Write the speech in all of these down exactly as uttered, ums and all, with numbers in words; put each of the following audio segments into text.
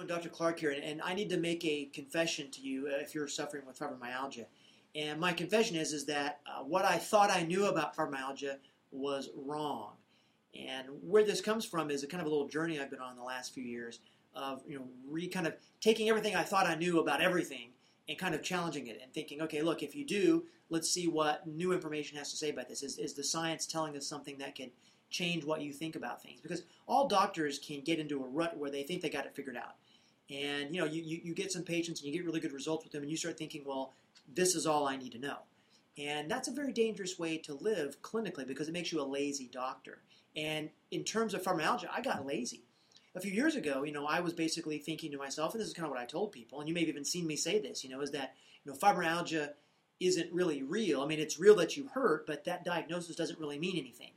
Doctor Clark here, and I need to make a confession to you if you're suffering with fibromyalgia. And my confession is, is that uh, what I thought I knew about fibromyalgia was wrong. And where this comes from is a kind of a little journey I've been on the last few years of, you know, re kind of taking everything I thought I knew about everything and kind of challenging it and thinking, okay, look, if you do, let's see what new information has to say about this. Is, is the science telling us something that can change what you think about things? Because all doctors can get into a rut where they think they got it figured out. And, you know, you, you, you get some patients and you get really good results with them and you start thinking, well, this is all I need to know. And that's a very dangerous way to live clinically because it makes you a lazy doctor. And in terms of fibromyalgia, I got lazy. A few years ago, you know, I was basically thinking to myself, and this is kind of what I told people, and you may have even seen me say this, you know, is that, you know, fibromyalgia isn't really real. I mean, it's real that you hurt, but that diagnosis doesn't really mean anything.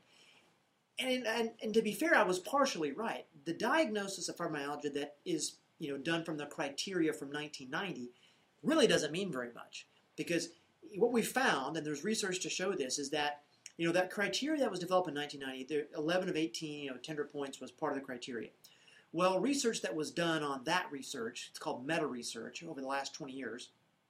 And, and, and to be fair, I was partially right. The diagnosis of fibromyalgia that is, you know, done from the criteria from nineteen ninety really doesn't mean very much. Because what we found, and there's research to show this, is that, you know, that criteria that was developed in nineteen ninety, the eleven of eighteen, you know, tender points was part of the criteria. Well, research that was done on that research, it's called meta-research, over the last twenty years,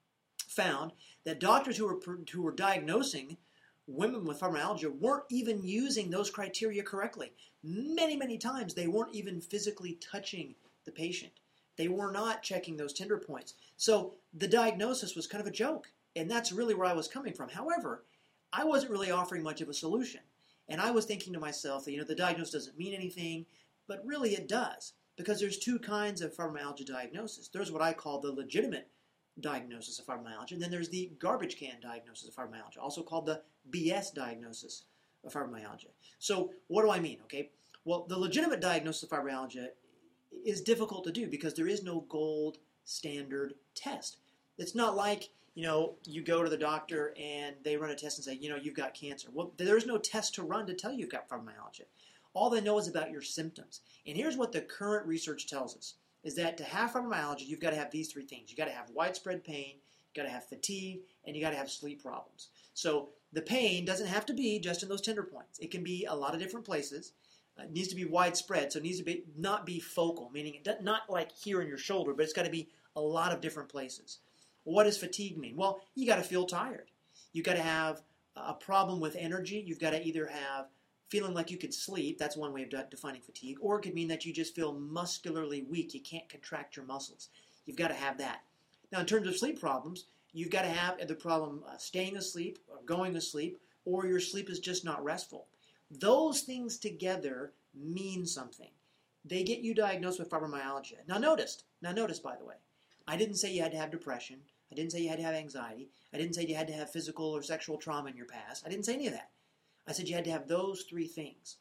found that doctors who were, who were diagnosing women with fibromyalgia weren't even using those criteria correctly. Many, many times they weren't even physically touching the patient. They were not checking those tender points. So the diagnosis was kind of a joke, and that's really where I was coming from. However, I wasn't really offering much of a solution. And I was thinking to myself that, you know, the diagnosis doesn't mean anything, but really it does, because there's two kinds of fibromyalgia diagnosis. There's what I call the legitimate diagnosis of fibromyalgia, and then there's the garbage can diagnosis of fibromyalgia, also called the B S diagnosis of fibromyalgia. So what do I mean, okay? Well, the legitimate diagnosis of fibromyalgia is difficult to do because there is no gold standard test. It's not like, you know, you go to the doctor and they run a test and say, you know, you've got cancer. Well, there's no test to run to tell you you've got fibromyalgia. All they know is about your symptoms. And here's what the current research tells us, is that to have fibromyalgia, you've got to have these three things. You've got to have widespread pain, you've got to have fatigue, and you've got to have sleep problems. So the pain doesn't have to be just in those tender points. It can be a lot of different places. Uh, it needs to be widespread, so it needs to be not be focal, meaning it does, not like here in your shoulder, but it's got to be a lot of different places. Well, what does fatigue mean? Well, you got to feel tired. You've got to have a problem with energy. You've got to either have feeling like you could sleep, that's one way of de defining fatigue, or it could mean that you just feel muscularly weak. You can't contract your muscles. You've got to have that. Now, in terms of sleep problems, you've got to have the problem uh, staying asleep or going to sleep, or your sleep is just not restful. Those things together mean something. They get you diagnosed with fibromyalgia. Now notice, now notice by the way, I didn't say you had to have depression. I didn't say you had to have anxiety. I didn't say you had to have physical or sexual trauma in your past. I didn't say any of that. I said you had to have those three things.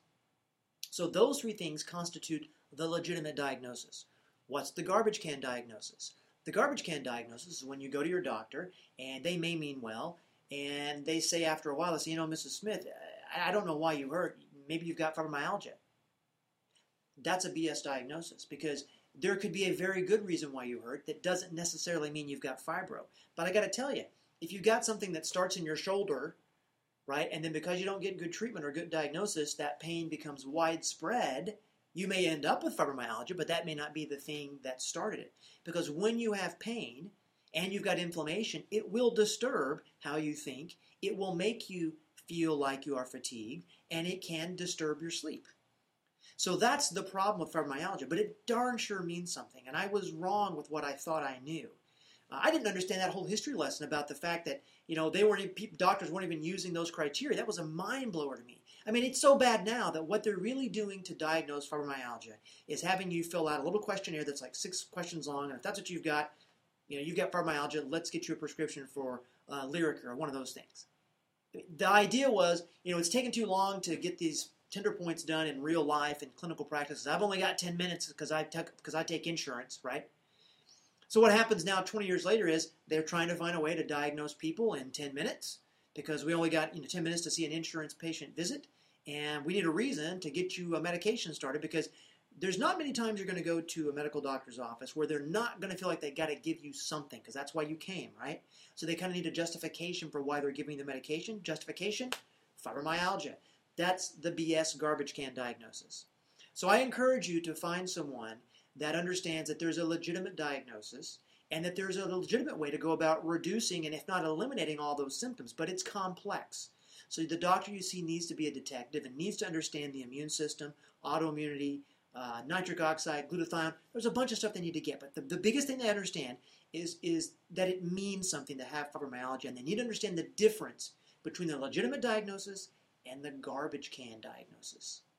So those three things constitute the legitimate diagnosis. What's the garbage can diagnosis? The garbage can diagnosis is when you go to your doctor and they may mean well, and they say after a while, they say, you know, Missus Smith, I don't know why you hurt. Maybe you've got fibromyalgia. That's a B S diagnosis because there could be a very good reason why you hurt that doesn't necessarily mean you've got fibro. But I got to tell you, if you've got something that starts in your shoulder, right, and then because you don't get good treatment or good diagnosis, that pain becomes widespread, you may end up with fibromyalgia, but that may not be the thing that started it. Because when you have pain and you've got inflammation, it will disturb how you think. It will make you feel like you are fatigued, and it can disturb your sleep. So that's the problem with fibromyalgia, but it darn sure means something, and I was wrong with what I thought I knew. Uh, I didn't understand that whole history lesson about the fact that, you know, they weren't even, doctors weren't even using those criteria. That was a mind blower to me. I mean, it's so bad now that what they're really doing to diagnose fibromyalgia is having you fill out a little questionnaire that's like six questions long, and if that's what you've got, you know, you've got fibromyalgia, let's get you a prescription for uh, Lyrica or one of those things. The idea was, you know, it's taken too long to get these tender points done in real life and clinical practices. I've only got ten minutes because I, because I take insurance, right? So what happens now twenty years later is they're trying to find a way to diagnose people in ten minutes because we only got, you know, ten minutes to see an insurance patient visit, and we need a reason to get you a medication started because there's not many times you're going to go to a medical doctor's office where they're not going to feel like they got to give you something because that's why you came, right? So they kind of need a justification for why they're giving you the medication. Justification? Fibromyalgia. That's the B S garbage can diagnosis. So I encourage you to find someone that understands that there's a legitimate diagnosis and that there's a legitimate way to go about reducing and if not eliminating all those symptoms, but it's complex. So the doctor you see needs to be a detective and needs to understand the immune system, autoimmunity, uh, nitric oxide, glutathione. There's a bunch of stuff they need to get, but the, the biggest thing they understand is, is that it means something to have fibromyalgia, and they need to understand the difference between the legitimate diagnosis and the garbage can diagnosis.